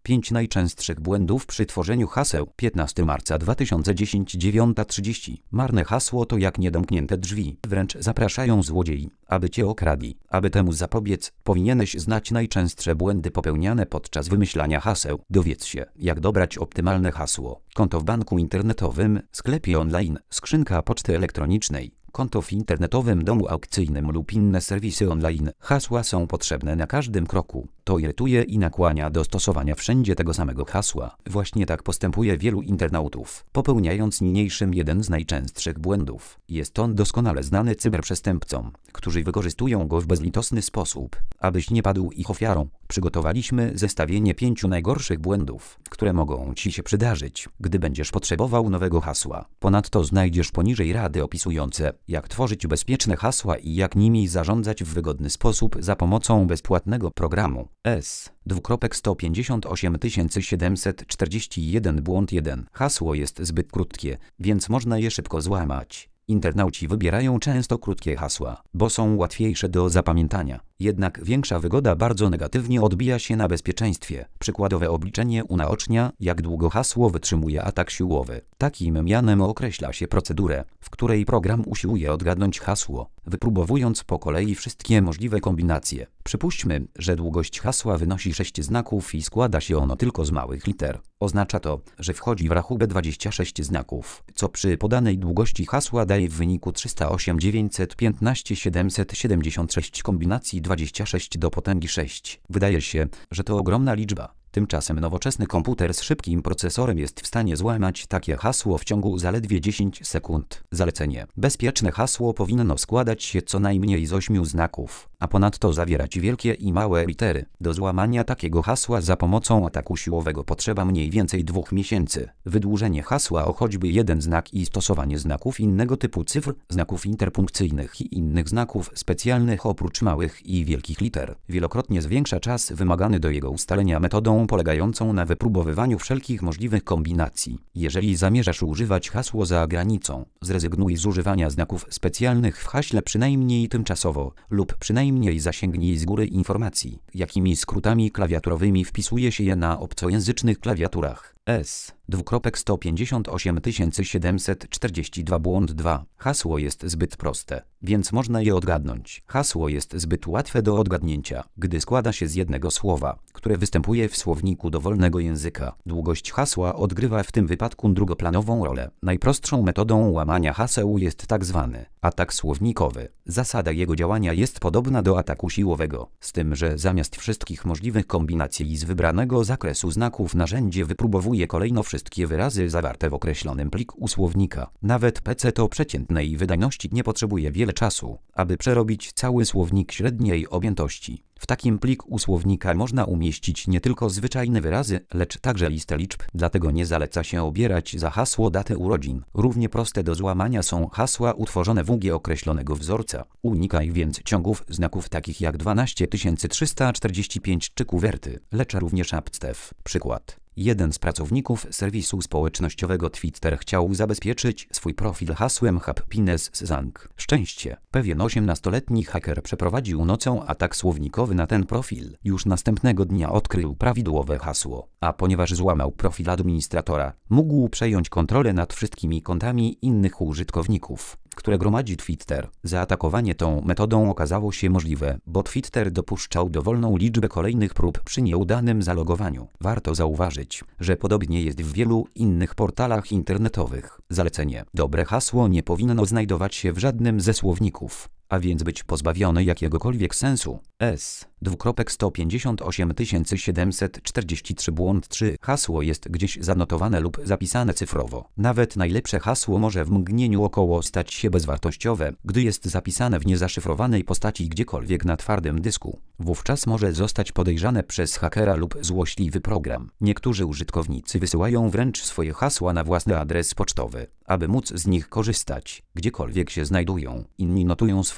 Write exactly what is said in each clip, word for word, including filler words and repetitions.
pięć najczęstszych błędów przy tworzeniu haseł. piętnastego marca dwa tysiące dziesiątego, dziewiąta trzydzieści. Marne hasło to jak niedomknięte drzwi. Wręcz zapraszają złodziei, aby cię okradli. Aby temu zapobiec, powinieneś znać najczęstsze błędy popełniane podczas wymyślania haseł. Dowiedz się, jak dobrać optymalne hasło. Konto w banku internetowym, sklepie online, skrzynka poczty elektronicznej, konto w internetowym domu aukcyjnym lub inne serwisy online. Hasła są potrzebne na każdym kroku. To irytuje i nakłania do stosowania wszędzie tego samego hasła. Właśnie tak postępuje wielu internautów, popełniając niniejszym jeden z najczęstszych błędów. Jest on doskonale znany cyberprzestępcom, którzy wykorzystują go w bezlitosny sposób. Abyś nie padł ich ofiarą, przygotowaliśmy zestawienie pięciu najgorszych błędów, które mogą ci się przydarzyć, gdy będziesz potrzebował nowego hasła. Ponadto znajdziesz poniżej rady opisujące, jak tworzyć bezpieczne hasła i jak nimi zarządzać w wygodny sposób za pomocą bezpłatnego programu. S. Dwukropek sto pięćdziesiąt osiem siedemset czterdzieści jeden błąd jeden. Hasło jest zbyt krótkie, więc można je szybko złamać. Internauci wybierają często krótkie hasła, bo są łatwiejsze do zapamiętania. Jednak większa wygoda bardzo negatywnie odbija się na bezpieczeństwie. Przykładowe obliczenie unaocznia, jak długo hasło wytrzymuje atak siłowy. Takim mianem określa się procedurę, w której program usiłuje odgadnąć hasło, wypróbowując po kolei wszystkie możliwe kombinacje. Przypuśćmy, że długość hasła wynosi sześć znaków i składa się ono tylko z małych liter. Oznacza to, że wchodzi w rachubę dwadzieścia sześć znaków, co przy podanej długości hasła daje w wyniku trzysta osiem dziewięćset piętnaście siedemset siedemdziesiąt sześć kombinacji dwadzieścia sześć do potęgi sześć. Wydaje się, że to ogromna liczba. Tymczasem nowoczesny komputer z szybkim procesorem jest w stanie złamać takie hasło w ciągu zaledwie dziesięć sekund. Zalecenie. Bezpieczne hasło powinno składać się co najmniej z ośmiu znaków, a ponadto zawierać wielkie i małe litery. Do złamania takiego hasła za pomocą ataku siłowego potrzeba mniej więcej dwóch miesięcy. Wydłużenie hasła o choćby jeden znak i stosowanie znaków innego typu cyfr, znaków interpunkcyjnych i innych znaków specjalnych oprócz małych i wielkich liter wielokrotnie zwiększa czas wymagany do jego ustalenia metodą polegającą na wypróbowywaniu wszelkich możliwych kombinacji. Jeżeli zamierzasz używać hasło za granicą, zrezygnuj z używania znaków specjalnych w haśle przynajmniej tymczasowo lub przynajmniej zasięgnij z góry informacji, jakimi skrótami klawiaturowymi wpisuje się je na obcojęzycznych klawiaturach. S. Dwukropek sto pięćdziesiąt osiem siedemset czterdzieści dwa błąd dwa. Hasło jest zbyt proste, więc można je odgadnąć. Hasło jest zbyt łatwe do odgadnięcia, gdy składa się z jednego słowa, które występuje w słowniku dowolnego języka. Długość hasła odgrywa w tym wypadku drugoplanową rolę. Najprostszą metodą łamania haseł jest tak zwany atak słownikowy. Zasada jego działania jest podobna do ataku siłowego, z tym, że zamiast wszystkich możliwych kombinacji z wybranego zakresu znaków narzędzie wypróbowuje kolejno wszystkie wyrazy zawarte w określonym pliku słownika. Nawet P C o przeciętnej wydajności nie potrzebuje wiele czasu, aby przerobić cały słownik średniej objętości. W takim pliku słownika można umieścić nie tylko zwyczajne wyrazy, lecz także listę liczb, dlatego nie zaleca się obierać za hasło datę urodzin. Równie proste do złamania są hasła utworzone w U G określonego wzorca. Unikaj więc ciągów znaków takich jak dwanaście tysięcy trzysta czterdzieści pięć czy kuwerty, lecz również apostef. Przykład. Jeden z pracowników serwisu społecznościowego Twitter chciał zabezpieczyć swój profil hasłem Happiness Zank. Szczęście. Pewien osiemnastoletni haker przeprowadził nocą atak słownikowy na ten profil. Już następnego dnia odkrył prawidłowe hasło, a ponieważ złamał profil administratora, mógł przejąć kontrolę nad wszystkimi kontami innych użytkowników, które gromadzi Twitter. Zaatakowanie tą metodą okazało się możliwe, bo Twitter dopuszczał dowolną liczbę kolejnych prób przy nieudanym zalogowaniu. Warto zauważyć, że podobnie jest w wielu innych portalach internetowych. Zalecenie. Dobre hasło nie powinno znajdować się w żadnym ze słowników, a więc być pozbawione jakiegokolwiek sensu. S. Dwukropek sto pięćdziesiąt osiem siedemset czterdzieści trzy błąd trzy. Hasło jest gdzieś zanotowane lub zapisane cyfrowo. Nawet najlepsze hasło może w mgnieniu około stać się bezwartościowe, gdy jest zapisane w niezaszyfrowanej postaci gdziekolwiek na twardym dysku. Wówczas może zostać podejrzane przez hakera lub złośliwy program. Niektórzy użytkownicy wysyłają wręcz swoje hasła na własny adres pocztowy, aby móc z nich korzystać, gdziekolwiek się znajdują. Inni notują swoje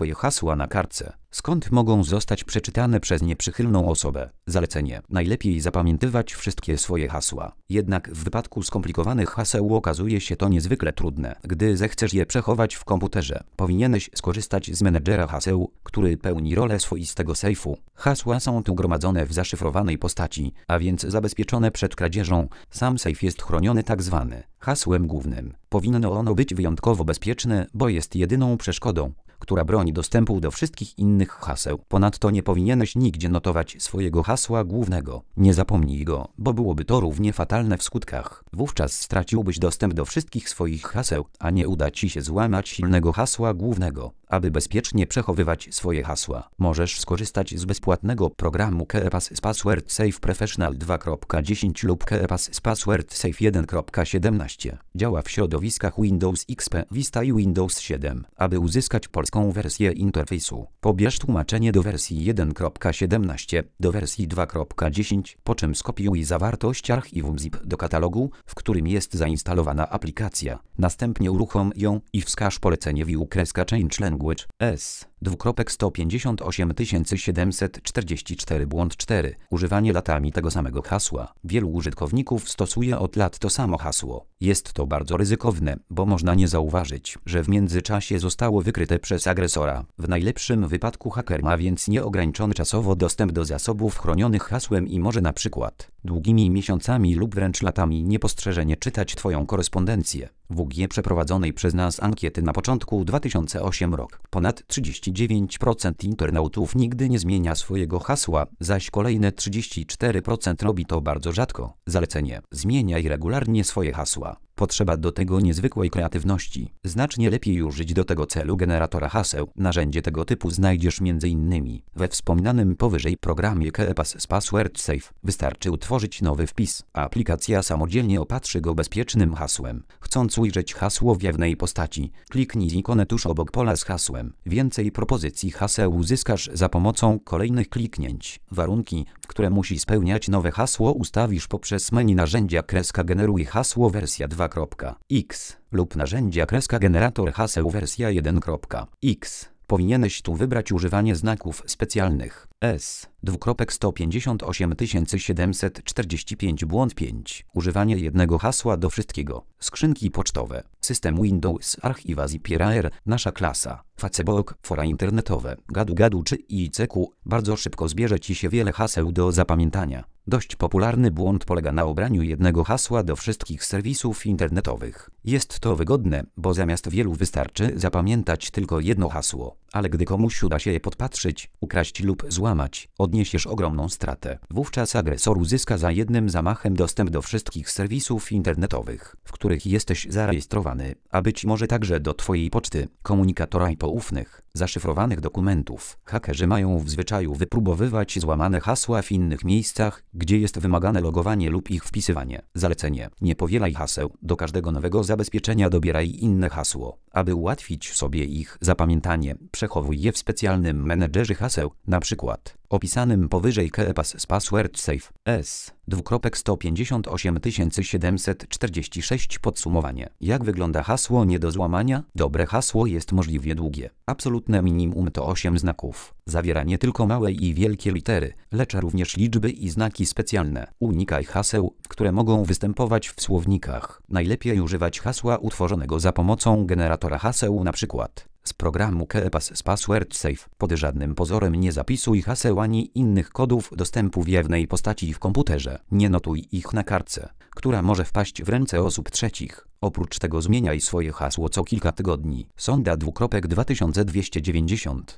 swoje hasła na kartce, skąd mogą zostać przeczytane przez nieprzychylną osobę. Zalecenie. Najlepiej zapamiętywać wszystkie swoje hasła. Jednak w wypadku skomplikowanych haseł okazuje się to niezwykle trudne. Gdy zechcesz je przechować w komputerze, powinieneś skorzystać z menedżera haseł, który pełni rolę swoistego sejfu. Hasła są tu gromadzone w zaszyfrowanej postaci, a więc zabezpieczone przed kradzieżą. Sam sejf jest chroniony tzw. hasłem głównym. Powinno ono być wyjątkowo bezpieczne, bo jest jedyną przeszkodą, która broni dostępu do wszystkich innych haseł. Ponadto nie powinieneś nigdzie notować swojego hasła głównego. Nie zapomnij go, bo byłoby to równie fatalne w skutkach. Wówczas straciłbyś dostęp do wszystkich swoich haseł, a nie uda ci się złamać silnego hasła głównego. Aby bezpiecznie przechowywać swoje hasła, możesz skorzystać z bezpłatnego programu KeePass Password Safe Professional dwa kropka dziesięć lub KeePass Password Safe jeden kropka siedemnaście. Działa w środowiskach Windows X P, Vista i Windows siedem. Aby uzyskać polską wersję interfejsu, pobierz tłumaczenie do wersji jeden kropka siedemnaście do wersji dwa kropka dziesięć, po czym skopiuj zawartość archiwum zip do katalogu, w którym jest zainstalowana aplikacja. Następnie uruchom ją i wskaż polecenie view-change language S dwukropek sto pięćdziesiąt osiem tysięcy siedemset czterdzieści cztery błąd cztery. Używanie latami tego samego hasła. Wielu użytkowników stosuje od lat to samo hasło. Jest to bardzo ryzykowne, bo można nie zauważyć, że w międzyczasie zostało wykryte przez agresora. W najlepszym wypadku haker ma więc nieograniczony czasowo dostęp do zasobów chronionych hasłem i może na przykład długimi miesiącami lub wręcz latami niepostrzeżenie czytać Twoją korespondencję. W U G przeprowadzonej przez nas ankiety na początku dwa tysiące ósmego roku ponad trzydzieści dziewięć procent internautów nigdy nie zmienia swojego hasła, zaś kolejne trzydzieści cztery procent robi to bardzo rzadko. Zalecenie. Zmieniaj regularnie swoje hasła. Potrzeba do tego niezwykłej kreatywności. Znacznie lepiej użyć do tego celu generatora haseł. Narzędzie tego typu znajdziesz między innymi we wspominanym powyżej programie KeePass Password Safe. Wystarczy utworzyć nowy wpis, a aplikacja samodzielnie opatrzy go bezpiecznym hasłem. Chcąc ujrzeć hasło w jawnej postaci, kliknij ikonę tuż obok pola z hasłem. Więcej propozycji haseł uzyskasz za pomocą kolejnych kliknięć. Warunki, które musi spełniać nowe hasło, ustawisz poprzez menu narzędzia kreska generuj hasło wersja dwa kropka x lub narzędzia kreska generator haseł wersja jeden kropka x. Powinieneś tu wybrać używanie znaków specjalnych S dwukropek sto pięćdziesiąt osiem tysięcy siedemset czterdzieści pięć błąd pięć. Używanie jednego hasła do wszystkiego. Skrzynki pocztowe. System Windows Archiwa Zipper. Nasza klasa. Facebook, fora internetowe, gadu-gadu czy I C Q. Bardzo szybko zbierze Ci się wiele haseł do zapamiętania. Dość popularny błąd polega na obraniu jednego hasła do wszystkich serwisów internetowych. Jest to wygodne, bo zamiast wielu wystarczy zapamiętać tylko jedno hasło. Ale gdy komuś uda się je podpatrzyć, ukraść lub złamać, odniesiesz ogromną stratę. Wówczas agresor uzyska za jednym zamachem dostęp do wszystkich serwisów internetowych, w których jesteś zarejestrowany, a być może także do Twojej poczty, komunikatora i poufnych, zaszyfrowanych dokumentów. Hakerzy mają w zwyczaju wypróbowywać złamane hasła w innych miejscach, gdzie jest wymagane logowanie lub ich wpisywanie. Zalecenie. Nie powielaj haseł. Do każdego nowego zabezpieczenia dobieraj inne hasło. Aby ułatwić sobie ich zapamiętanie, przechowuj je w specjalnym menedżerze haseł, na przykład opisanym powyżej KeePass Password Safe S dwukropek sto pięćdziesiąt osiem tysięcy siedemset czterdzieści sześć. Podsumowanie. Jak wygląda hasło nie do złamania? Dobre hasło jest możliwie długie. Absolutne minimum to osiem znaków. Zawiera nie tylko małe i wielkie litery, lecz również liczby i znaki specjalne. Unikaj haseł, które mogą występować w słownikach. Najlepiej używać hasła utworzonego za pomocą generatora haseł, np. z programu KeePass Password Safe. Pod żadnym pozorem nie zapisuj haseł ani innych kodów dostępu w jawnej postaci w komputerze. Nie notuj ich na kartce, która może wpaść w ręce osób trzecich. Oprócz tego zmieniaj swoje hasło co kilka tygodni. Sonda dwukropek dwa tysiące dwieście dziewięćdziesiąt.